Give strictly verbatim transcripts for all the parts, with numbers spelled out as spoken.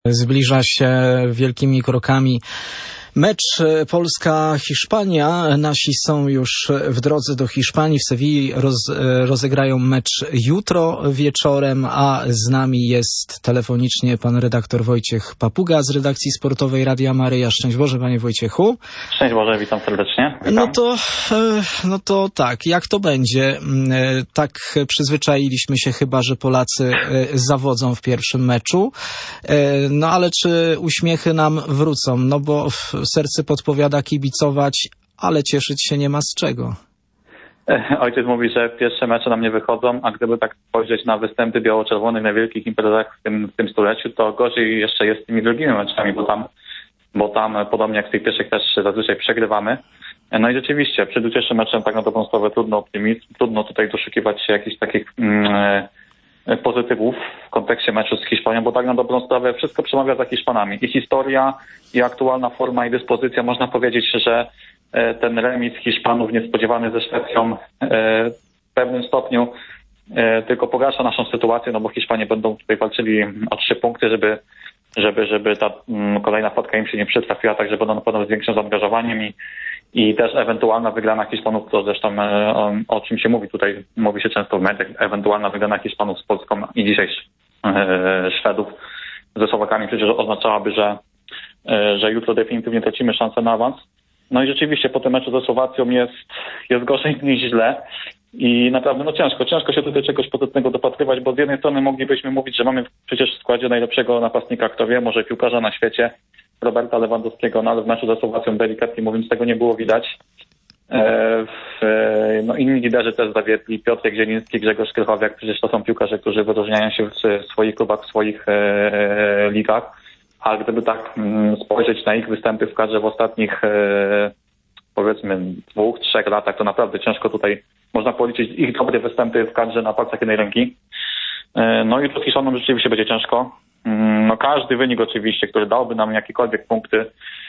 Zbliża się wielkimi krokami mecz Polska-Hiszpania. Nasi są już w drodze do Hiszpanii. W Sewilli roz, rozegrają mecz jutro wieczorem, a z nami jest telefonicznie pan redaktor Wojciech Papuga z redakcji sportowej Radia Maryja. Szczęść Boże, panie Wojciechu. Szczęść Boże, witam serdecznie. Witam. No to, no to tak, jak to będzie? Tak przyzwyczailiśmy się chyba, że Polacy zawodzą w pierwszym meczu. No ale czy uśmiechy nam wrócą? No bo serce podpowiada kibicować, ale cieszyć się nie ma z czego. Ojciec mówi, że pierwsze mecze nam nie wychodzą, a gdyby tak spojrzeć na występy biało-czerwonych na wielkich imprezach w tym, w tym stuleciu, to gorzej jeszcze jest z tymi drugimi meczami, bo tam, bo tam podobnie jak w tych pierwszych też zazwyczaj przegrywamy. No i rzeczywiście, przed jutrzejszym meczem tak na dobrą sprawę trudno optymizm, trudno tutaj doszukiwać się jakichś takich mm, pozytywów w kontekście meczu z Hiszpanią, bo tak na dobrą sprawę wszystko przemawia za Hiszpanami. I historia, i aktualna forma, i dyspozycja. Można powiedzieć, że ten remis Hiszpanów niespodziewany ze Szwecją w pewnym stopniu tylko pogarsza naszą sytuację, no bo Hiszpanie będą tutaj walczyli o trzy punkty, żeby, żeby, żeby ta kolejna wpadka im się nie przytrafiła, także będą na pewno z większym zaangażowaniem i I też ewentualna wygrana Hiszpanów, to zresztą o, o czym się mówi tutaj, mówi się często w mediach, ewentualna wygrana Hiszpanów z Polską i dzisiaj e, Szwedów ze Słowakami przecież oznaczałaby, że, e, że jutro definitywnie tracimy szansę na awans. No i rzeczywiście po tym meczu ze Słowacją jest, jest gorzej niż źle i naprawdę no ciężko, ciężko się tutaj czegoś pozytywnego dopatrywać, bo z jednej strony moglibyśmy mówić, że mamy przecież w składzie najlepszego napastnika, kto wie, może piłkarza na świecie, Roberta Lewandowskiego, no ale w meczu ze Słowacją delikatnie mówiąc tego nie było widać. E, w, no inni liderzy też zawiedli, Piotrek Zieliński, Grzegorz Krychowiak, przecież to są piłkarze, którzy wyróżniają się w swoich klubach, w swoich e, ligach, a gdyby tak m, spojrzeć na ich występy w kadrze w ostatnich e, powiedzmy dwóch, trzech latach, to naprawdę ciężko tutaj można policzyć ich dobre występy w kadrze na palcach jednej ręki. E, no i to z Hiszpaną rzeczywiście będzie ciężko. No każdy wynik oczywiście, który dałby nam jakiekolwiek punkty,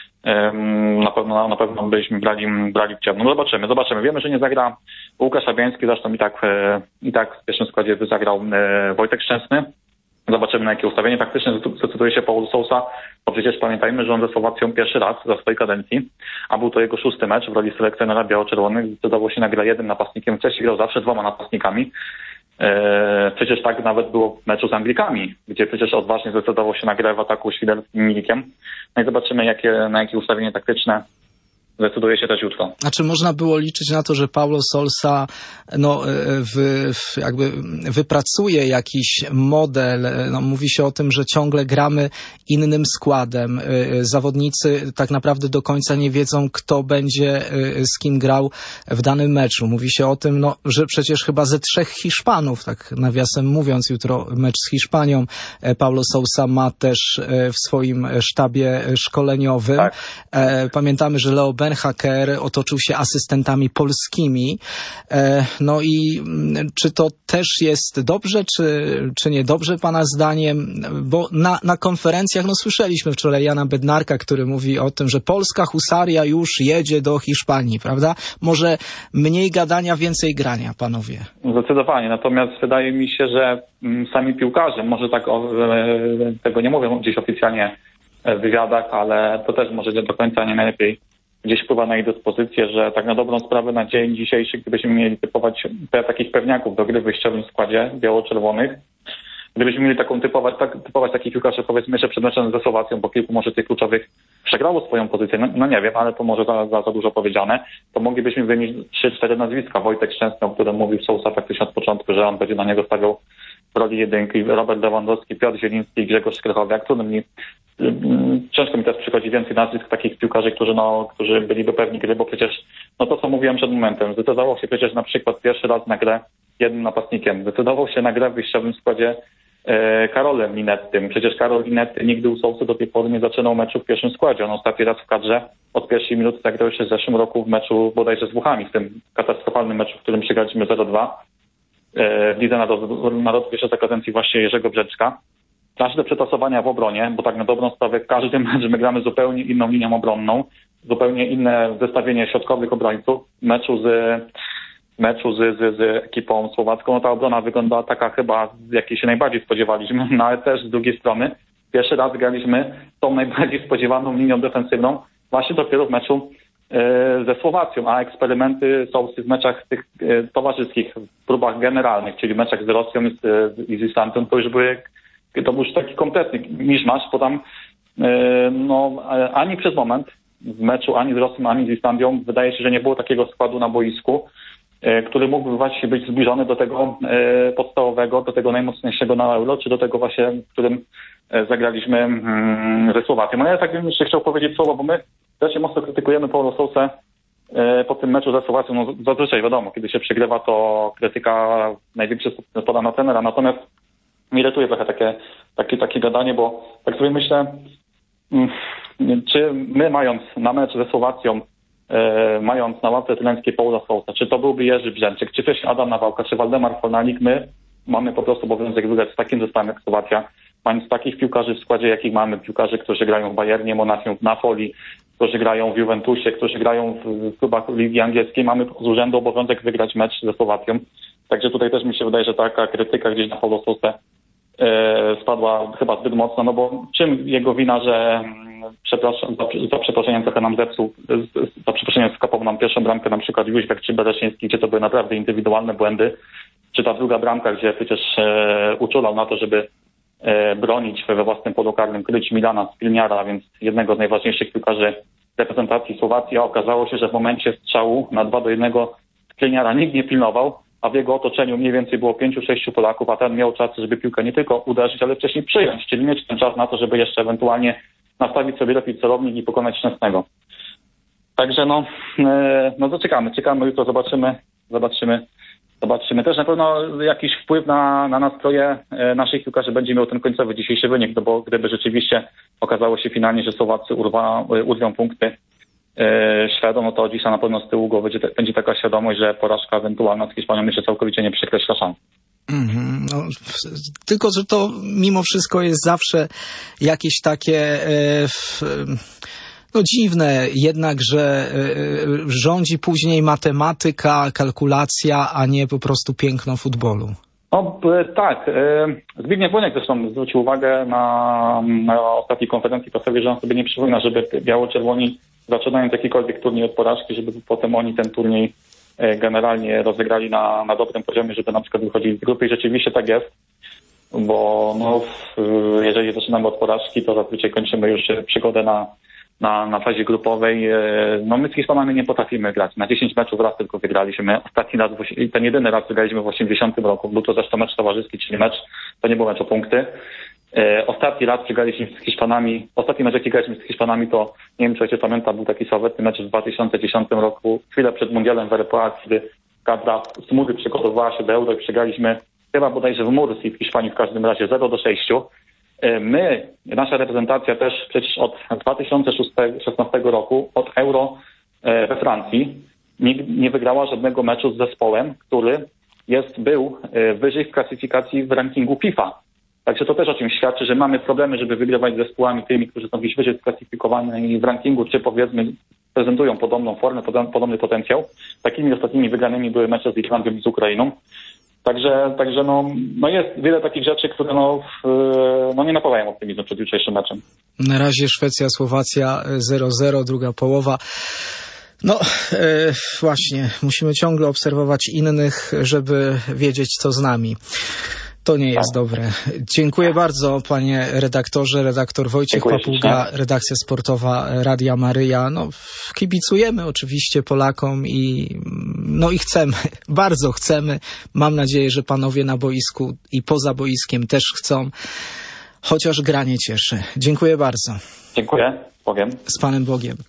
na pewno na pewno byśmy brali, brali w ciemno. No zobaczymy, zobaczymy. Wiemy, że nie zagra Łukasz Fabiański, zresztą i tak i tak w pierwszym składzie zagrał Wojtek Szczęsny. Zobaczymy, na jakie ustawienie. Faktycznie zdecyduje się Paulo Sousa, bo przecież pamiętajmy, że on ze Słowacją pierwszy raz za swojej kadencji, a był to jego szósty mecz w roli selekcjonera biało-czerwonych. Zdecydował się na grę jednym napastnikiem. Wcześniej grał zawsze dwoma napastnikami. Przecież tak nawet było w meczu z Anglikami, gdzie przecież odważnie zdecydował się na grę w ataku Świderskim i Milikiem. No i zobaczymy, jakie, na jakie ustawienie taktyczne decyduje się też jutro. A czy można było liczyć na to, że Paulo Sousa no, wy, jakby wypracuje jakiś model? No, mówi się o tym, że ciągle gramy innym składem. Zawodnicy tak naprawdę do końca nie wiedzą, kto będzie z kim grał w danym meczu. Mówi się o tym, no, że przecież chyba ze trzech Hiszpanów, tak nawiasem mówiąc, jutro mecz z Hiszpanią. Paulo Sousa ma też w swoim sztabie szkoleniowym. Tak. Pamiętamy, że Leo Ben-Hacker otoczył się asystentami polskimi. No i czy to też jest dobrze, czy, czy niedobrze pana zdaniem? Bo na, na konferencjach, no słyszeliśmy wczoraj Jana Bednarka, który mówi o tym, że polska husaria już jedzie do Hiszpanii, prawda? Może mniej gadania, więcej grania, panowie. Zdecydowanie, natomiast wydaje mi się, że sami piłkarze, może tak o, tego nie mówią gdzieś oficjalnie w wywiadach, ale to też może do końca nie najlepiej gdzieś wpływa na ich dyspozycję, że tak na dobrą sprawę na dzień dzisiejszy, gdybyśmy mieli typować te, takich pewniaków do gry w wyjściowym składzie biało-czerwonych, gdybyśmy mieli taką typować, tak, typować takich piłkarzy, powiedzmy jeszcze przed meczem ze Słowacją, bo kilku może tych kluczowych przegrało swoją pozycję, no, no nie wiem, ale to może za, za, za dużo powiedziane, to moglibyśmy wymienić trzy cztery nazwiska. Wojtek Szczęsny, o którym mówił Sousa praktycznie od początku, że on będzie na niego stawiał w roli jedynki, Robert Lewandowski, Piotr Zieliński i Grzegorz Krychowiak. Trudno mi, ciężko mi teraz przychodzi więcej nazwisk takich piłkarzy, którzy, no, którzy byliby pewni gry, bo przecież, no to co mówiłem przed momentem, zdecydował się przecież na przykład pierwszy raz na grę jednym napastnikiem, zdecydował się na grę w wyjściowym składzie e, Karolem Linettym. Przecież Karol Linetty nigdy u Sousy do tej pory nie zaczynał meczu w pierwszym składzie. On ostatni raz w kadrze od pierwszej minuty zagrał jeszcze w zeszłym roku w meczu bodajże z Włochami, w tym katastrofalnym meczu, w którym przegraliśmy zero dwa. W Lidze Narodów jeszcze za kadencji właśnie Jerzego Brzeczka. Każde przetasowania w obronie, bo tak na dobrą sprawę każdy mecz my gramy zupełnie inną linią obronną, zupełnie inne zestawienie środkowych obrońców. W meczu z, meczu z, z, z ekipą słowacką, no ta obrona wygląda taka chyba, z jakiej się najbardziej spodziewaliśmy, no ale też z drugiej strony pierwszy raz graliśmy tą najbardziej spodziewaną linią defensywną właśnie dopiero w meczu ze Słowacją, a eksperymenty są w tych meczach tych towarzyskich, w próbach generalnych, czyli meczach z Rosją i z Islandią, to już były, to był już taki kompletny miszmasz, bo tam no, ani przez moment w meczu, ani z Rosją, ani z Islandią wydaje się, że nie było takiego składu na boisku, który mógłby właśnie być zbliżony do tego podstawowego, do tego najmocniejszego na Euro, czy do tego właśnie, w którym zagraliśmy ze Słowacją. No ja tak bym jeszcze chciał powiedzieć słowo, bo my też mocno krytykujemy Paulo Sousę po tym meczu ze Słowacją. No zazwyczaj wiadomo, kiedy się przegrywa, to krytyka największy spada na trenera, natomiast mnie irytuje trochę takie, takie, takie gadanie, bo tak sobie myślę, czy my mając na mecz ze Słowacją, e, mając na ławce trenerskiej Paula Sousa, czy to byłby Jerzy Brzęczyk, czy też Adam Nawałka, czy Waldemar Fornalik, my mamy po prostu obowiązek wygrać z takim zespołem jak Słowacja, mając takich piłkarzy w składzie, jakich mamy, piłkarzy, którzy grają w Bayernie, Monachium, w Napoli, którzy grają w Juventusie, którzy grają w klubach Ligi Angielskiej, mamy z urzędu obowiązek wygrać mecz ze Słowacją. Także tutaj też mi się wydaje, że taka krytyka gdzieś na Paulo Sousę e, spadła chyba zbyt mocno, no bo czym jego wina, że przepraszam, za, za przeproszeniem trochę nam zepsuł, za przeproszeniem skapał nam pierwszą bramkę, na przykład Jóźwek czy Bereszyński, gdzie to były naprawdę indywidualne błędy, czy ta druga bramka, gdzie przecież e, uczulał na to, żeby e, bronić we własnym polu karnym, kryć Milana, Skriniara, więc jednego z najważniejszych piłkarzy reprezentacji Słowacji, a okazało się, że w momencie strzału na dwa do jednego Skriniara nikt nie pilnował, a w jego otoczeniu mniej więcej było pięciu, sześciu Polaków, a ten miał czas, żeby piłkę nie tylko uderzyć, ale wcześniej przyjąć, czyli mieć ten czas na to, żeby jeszcze ewentualnie nastawić sobie lepiej celownik i pokonać Szczęsnego. Także no, no to czekamy, czekamy, jutro zobaczymy, zobaczymy, zobaczymy. Też na pewno jakiś wpływ na, na nastroje naszych piłkarzy będzie miał ten końcowy dzisiejszy wynik, no bo gdyby rzeczywiście okazało się finalnie, że Słowacy urwa, urwią punkty Szwedom, no to dzisiaj na pewno z tyłu głowy będzie, będzie taka świadomość, że porażka ewentualna z Hiszpanią jeszcze całkowicie nie przekreśla szans. Mm-hmm. No, tylko, że to mimo wszystko jest zawsze jakieś takie e, f, no dziwne jednak, że e, rządzi później matematyka, kalkulacja, a nie po prostu piękno futbolu. No tak. Zbigniew Boniek zresztą zwrócił uwagę na, na ostatniej konferencji prasowej, że on sobie nie przypomina, żeby biało-czerwoni zaczynając jakikolwiek turniej od porażki, żeby potem oni ten turniej generalnie rozegrali na, na dobrym poziomie, żeby na przykład wychodzili z grupy i rzeczywiście tak jest, bo no, jeżeli zaczynamy od porażki, to zazwyczaj kończymy już przygodę na, na, na fazie grupowej. No my z Hiszpanami nie potrafimy grać. Na dziesięć meczów raz tylko wygraliśmy. Ostatni raz, ten jedyny raz wygraliśmy w osiemdziesiątym roku. Był to zresztą mecz towarzyski, czyli mecz, to nie był mecz o punkty. Ostatni raz przegraliśmy z Hiszpanami, ostatni mecz jaki graliśmy z Hiszpanami, to nie wiem, czy się pamięta, był taki sławetny mecz w dwa tysiące dziesiątym roku, chwilę przed mundialem w R P A, kiedy kadra z Mury przygotowywała się do Euro i przegraliśmy chyba bodajże w Murcji w Hiszpanii w każdym razie zero do sześciu. My, nasza reprezentacja też przecież od dwa tysiące szesnastego roku, od Euro we Francji, nie, nie wygrała żadnego meczu z zespołem, który jest, był wyżej w klasyfikacji w rankingu FIFA. Także to też o czymś świadczy, że mamy problemy, żeby wygrywać z zespołami tymi, którzy są gdzieś wyżej sklasyfikowani w rankingu, czy powiedzmy prezentują podobną formę, podobny potencjał. Takimi ostatnimi wygranymi były mecze z Islandią i z Ukrainą. Także, także no, no jest wiele takich rzeczy, które no, w, no nie napawają optymizmu przed jutrzejszym meczem. Na razie Szwecja, Słowacja zero zero, druga połowa. No e, właśnie, musimy ciągle obserwować innych, żeby wiedzieć, co z nami. To nie jest dobre. Dziękuję bardzo, panie redaktorze. Redaktor Wojciech Dziękuję Papuga, się. Redakcja sportowa Radia Maryja. No, kibicujemy oczywiście Polakom i, no i chcemy, bardzo chcemy. Mam nadzieję, że panowie na boisku i poza boiskiem też chcą, chociaż gra nie cieszy. Dziękuję bardzo. Dziękuję. Bogiem. Z Panem Bogiem.